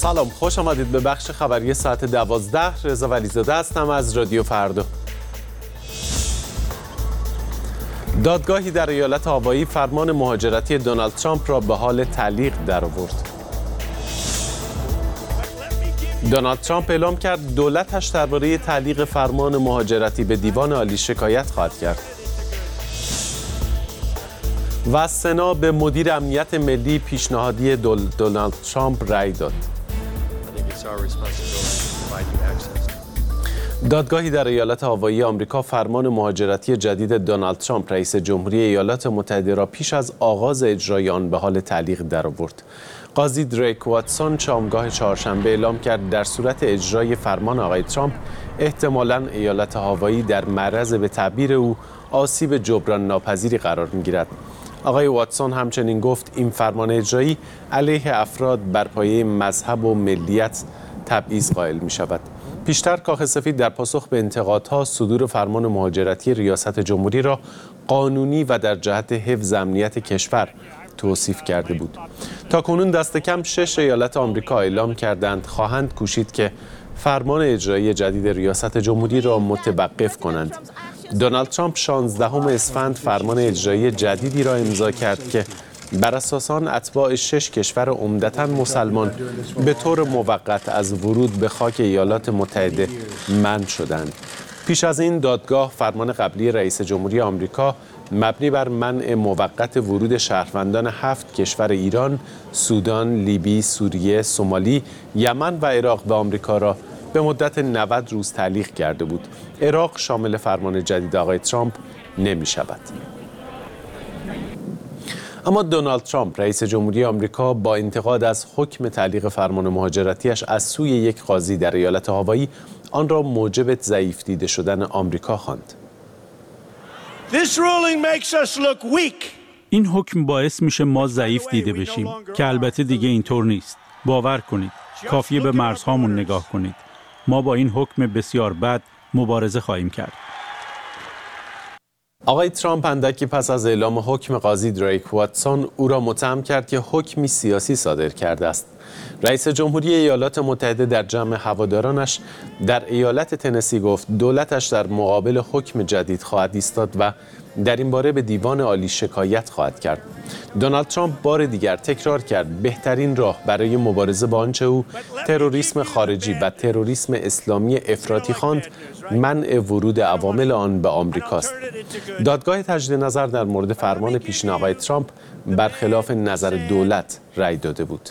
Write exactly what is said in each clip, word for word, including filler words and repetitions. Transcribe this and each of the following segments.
سلام، خوش آمدید به بخش خبری ساعت دوازده. رضا ولیزاده هستم از رادیو فردا. دادگاهی در ایالت هاوایی فرمان مهاجرتی دونالد ترامپ را به حال تعلیق درآورد. دونالد ترامپ اعلام کرد دولتش درباره تعلیق فرمان مهاجرتی به دیوان عالی شکایت خواهد کرد. و سنا به مدیر امنیت ملی پیشنهادی دونالد ترامپ رأی داد. دادگاهی در ایالت هاوایی آمریکا فرمان مهاجرتی جدید دونالد ترامپ رئیس جمهوری ایالات متحده را پیش از آغاز اجرای آن به حال تعلیق درآورد. قاضی دریک واتسون شامگاه چهارشنبه اعلام کرد در صورت اجرای فرمان آقای ترامپ احتمالاً ایالت هاوایی در معرض به تعبیر او آسیب جبران ناپذیری قرار می‌گیرد. آقای واتسون همچنین گفت این فرمان اجرایی علیه افراد بر پایه مذهب و ملیت تبعیض قائل می شود. پیشتر کاخ سفید در پاسخ به انتقادها صدور فرمان مهاجرتی ریاست جمهوری را قانونی و در جهت حفظ امنیت کشور توصیف کرده بود. تاکنون دست کم شش ایالت آمریکا اعلام کردند خواهند کوشید که فرمان اجرایی جدید ریاست جمهوری را متوقف کنند. دونالد ترامپ شانزدهم اسفند فرمان اجرایی جدیدی را امضا کرد که بر اساس آن اتباع شش کشور عمدتاً مسلمان به طور موقت از ورود به خاک ایالات متحده منع شدند. پیش از این دادگاه فرمان قبلی رئیس جمهوری آمریکا مبنی بر منع موقت ورود شهروندان هفت کشور ایران، سودان، لیبی، سوریه، سومالی، یمن و عراق به آمریکا را به مدت نود روز تعلیق کرده بود. عراق شامل فرمان جدید آقای ترامپ نمی شود. اما دونالد ترامپ رئیس جمهوری آمریکا با انتقاد از حکم تعلیق فرمان مهاجرتیش از سوی یک قاضی در ایالت هاوایی آن را موجب ضعیف دیده شدن آمریکا خواند. این حکم باعث میشه ما ضعیف دیده بشیم که البته دیگه اینطور نیست. باور کنید، کافیه به مرزهامون نگاه کنید. ما با این حکم بسیار بد مبارزه خواهیم کرد. آقای ترامپ اندکی پس از اعلام حکم قاضی دریک واتسون او را متهم کرد که حکمی سیاسی صادر کرده است. رئیس جمهوری ایالات متحده در جمع هوادارانش در ایالت تنسی گفت دولتش در مقابل حکم جدید خواهد ایستاد و در این باره به دیوان عالی شکایت خواهد کرد. دونالد ترامپ بار دیگر تکرار کرد بهترین راه برای مبارزه با آنچه او تروریسم خارجی و تروریسم اسلامی افراطی خواند منع ورود عوامل آن به آمریکاست. دادگاه تجدید نظر در مورد فرمان پیشین آقای ترامپ برخلاف نظر دولت رأی داده بود.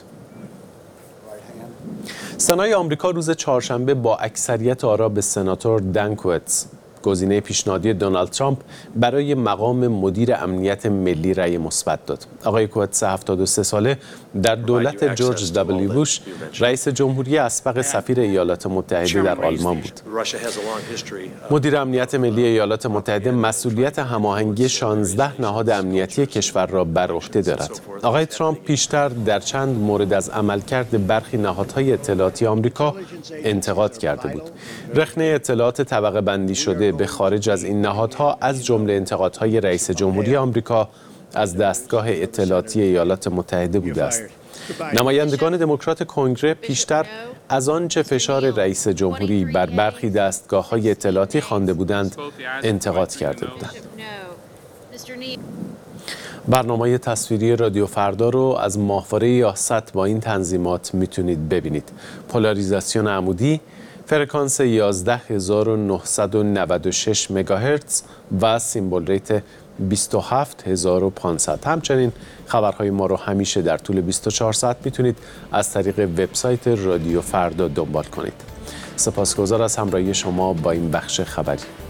سنای آمریکا روز چهارشنبه با اکثریت آرا به سناتور دن کوئتس گزینه پیشنهادی دونالد ترامپ برای مقام مدیر امنیت ملی رأی مثبت داد. آقای کوئتس هفتاد و سه ساله در دولت جورج دبلیو بوش رئیس جمهوری اسبق سفیر ایالات متحده در آلمان بود. مدیر امنیت ملی ایالات متحده مسئولیت هماهنگی شانزده نهاد امنیتی کشور را بر عهده دارد. آقای ترامپ پیشتر در چند مورد از عملکرد برخی نهادهای اطلاعاتی آمریکا انتقاد کرده بود. رخنه اطلاعات طبقه بندی شده به خارج از این نهادها از جمله انتقادهای رئیس جمهوری آمریکا از دستگاه اطلاعاتی ایالات متحده بوده است. نمایندگان دموکرات کنگره پیشتر از آنچه فشار رئیس جمهوری بر برخی دستگاه‌های اطلاعاتی خوانده بودند انتقاد کرده بودند. برنامه تصویری رادیو فردا رو از ماهواره یاست با این تنظیمات میتونید ببینید. پولاریزاسیون عمودی، فرکانس یازده هزار و نهصد و نود و شش مگاهرتز و سیمبل ریت بیست و هفت هزار و پانصد. همچنین خبرهای ما رو همیشه در طول بیست و چهار ساعت میتونید از طریق وبسایت رادیو فردا دنبال کنید. سپاسگزار از همراهی شما با این بخش خبری.